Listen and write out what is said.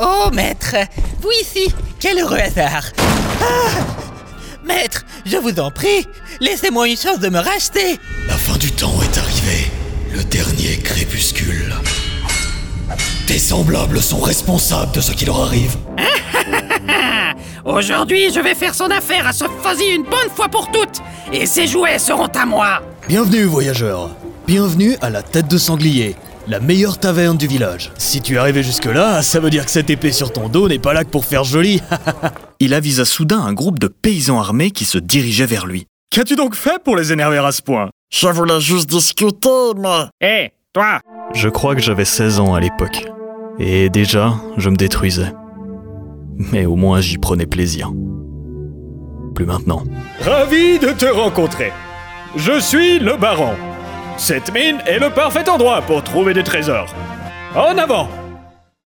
Oh, maître, vous ici, quel heureux hasard. Maître, je vous en prie, laissez-moi une chance de me racheter. La fin du temps est arrivée, le dernier crépuscule. Tes semblables sont responsables de ce qui leur arrive. Aujourd'hui, je vais faire son affaire à ce fuzzy une bonne fois pour toutes, et ses jouets seront à moi. Bienvenue, voyageurs. Bienvenue à la Tête de Sanglier, la meilleure taverne du village. Si tu es arrivé jusque-là, ça veut dire que cette épée sur ton dos n'est pas là que pour faire joli. Il avisa soudain un groupe de paysans armés qui se dirigeaient vers lui. Qu'as-tu donc fait pour les énerver à ce point ? Je voulais juste discuter, mais... Hé, toi! Je crois que j'avais 16 ans à l'époque. Et déjà, je me détruisais. Mais au moins j'y prenais plaisir. Plus maintenant. Ravi de te rencontrer. Je suis le baron. Cette mine est le parfait endroit pour trouver des trésors. En avant!